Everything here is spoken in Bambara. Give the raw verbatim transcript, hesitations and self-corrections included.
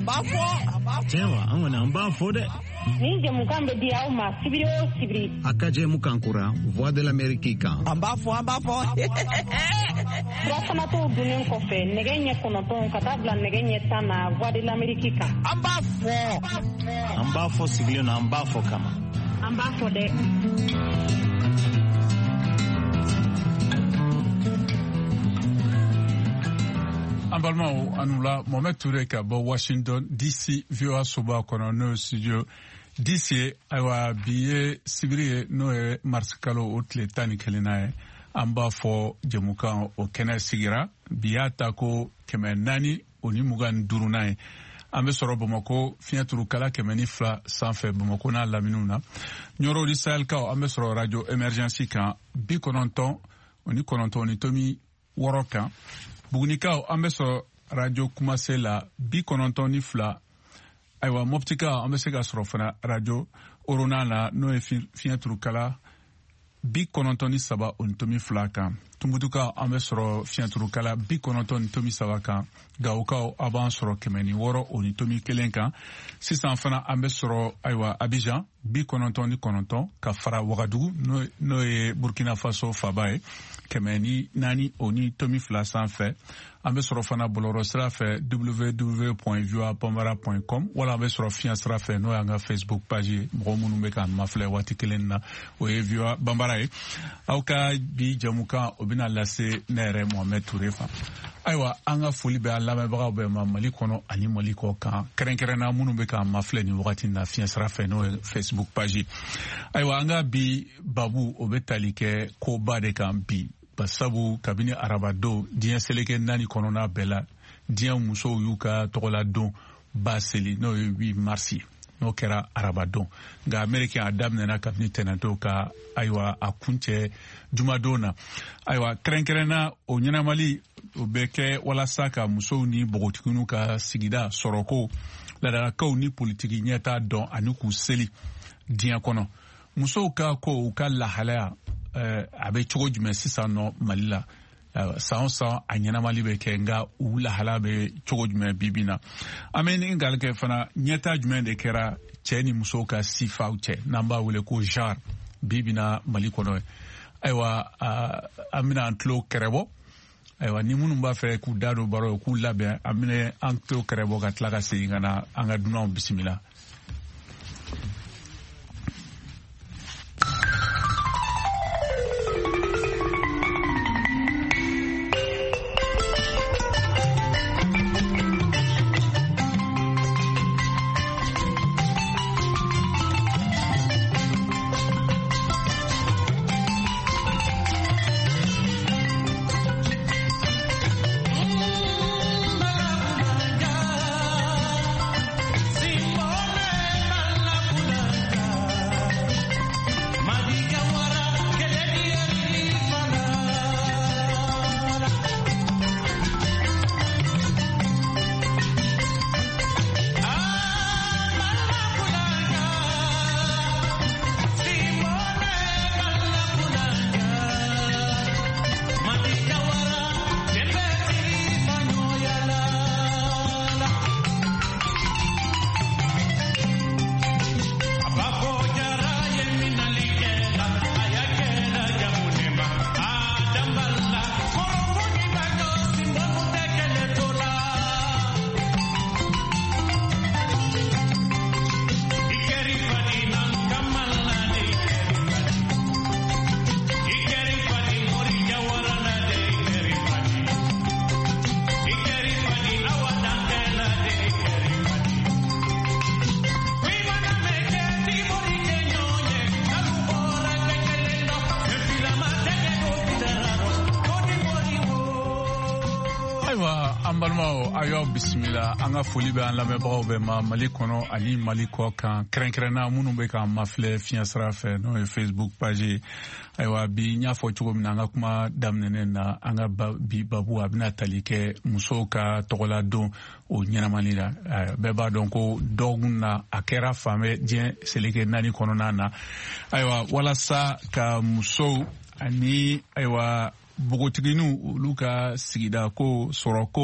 ambafo Tewa angona ambafo de Ninge mukambe dia uma sibiri o sibiri Akaje mukankura Voix de l'Amérique ambafo ambafo Rafana to dunen kofe negenye konoton katabla negenye tana Voix de l'Amérique ambafo ambafo sibiri na ambafo kama ambafo de An balimaw anula Mohamed Touré ka bɔ Washington D C V O A soba kɔnɔ n'o ye studio D C ye ayiwa bi ye sibiri ye n'o ye marisi kalo o tile tan ni kelenna ye an b'a fɔ jɛmukan o kɛnɛ sigira bi y'a ta ko kɛmɛ naani o ni mugan ni duurunan ye an bɛ sɔrɔ Bamakɔ fiɲɛturukala kɛmɛ ni fila sanfɛ Bamakɔ n'a laminiw na Ɲɔrɔ di Sahɛlikaw an bɛ sɔrɔ radio émergence kan bi kɔnɔntɔn o ni kɔnɔntɔn o ni tomi wɔɔrɔ kan Bugunikaw an bɛ sɔrɔ radio Kumase la bi kɔnɔntɔn ni fila ayiwa Moptikaw an bɛ se ka sɔrɔ fana radio Orona la n'o ye fiɲɛturukala bi kɔnɔntɔn ni saba o ni tomi fila kan Tumbutukaw an bɛ sɔrɔ fiɲɛturukala bi kɔnɔntɔn ni tomi saba kan Gawukaw a b'an sɔrɔ kɛmɛ ni wɔɔrɔ o ni tomi kelen kan sisan fana an bɛ sɔrɔ ayiwa Abidjan bi kɔnɔntɔn ni kɔnɔntɔn ka fara Wagadugu n'o ye Burkina Faso faba ye kɛmɛ ni naani o ni tomi fila sanfɛ an bɛ sɔrɔ fana bɔlɔlɔ sira fɛ w w w point voa bambara point com wala an bɛ sɔrɔ fiɲɛ sira fɛ n'o y'an ka Facebook page ye mɔgɔ minnu bɛ k'an mafilɛ waati kelen na o ye voa bambara ye aw ka bi jamukan o bɛna lase ne yɛrɛ Mohamed Touré fa ayiwa an ka foli bɛ an lamɛnbagaw bɛɛ ma Mali kɔnɔ ani Mali kɔ kan kɛrɛnkɛrɛnna minnu bɛ k'an mafilɛ nin wagati na fiɲɛ sira fɛ n'o ye Facebook page ayiwa an ka bi babu o bɛ tali kɛ koba de kan bi basabu kabini arabadon diɲɛ seleke naani kɔnɔna bɛɛ la diɲɛ musow y'u ka tɔgɔladon ba seli n'o ye huit mars n'o kɛra arabadon nka Américain a daminɛna kabini tɛnɛnton ka ayiwa a kuncɛ jumadon na ayiwa kɛrɛnkɛrɛnna o ɲɛnamali o bɛ kɛ walasa ka musow ni npogotigininw ka sigida sɔrɔko ladalakaw ni politiki ɲɛta dɔn ani k'u seli diɲɛ kɔnɔ musow ka ko u ka lahalaya a bɛ cogo jumɛn sisan nɔ Mali la san o san a ɲɛnamali bɛ kɛ nka u lahala bɛ cogo jumɛn bibi na an bɛ ɲininkali kɛ fana ɲɛta jumɛn de kɛra cɛ ni musow ka sifaw cɛ n'an b'a wele ko genre bibi na Mali kɔnɔ ayiwa an bɛna an tulo kɛrɛbɔ ayiwa ni minnu b'a fɛ k'u da don baro ye k'u labɛn an bɛna an tulo kɛrɛbɔ ka tila ka segin ka na an ka dunanw bisimila. an balimaw a y'aw bisimila an ka foli bɛ an lamɛnbagaw bɛɛ ma Mali kɔnɔ ani Mali kɔ kan kɛrɛnkɛrɛnna minnu bɛ k'an mafilɛ fiɲɛ sira fɛ n'o ye Facebook page ye ayiwa bi n y'a fɔ cogo min na an ka kuma daminɛnen na an ka bi babu a bɛna tali kɛ musow ka tɔgɔladon o ɲɛnamani la bɛɛ b'a dɔn ko dɔgɔkun na a kɛra fan bɛɛ diɲɛ seleke naani kɔnɔna na ayiwa walasa ka musow ani ayiwa bogotigininw olu ka sigida ko sɔrɔ ko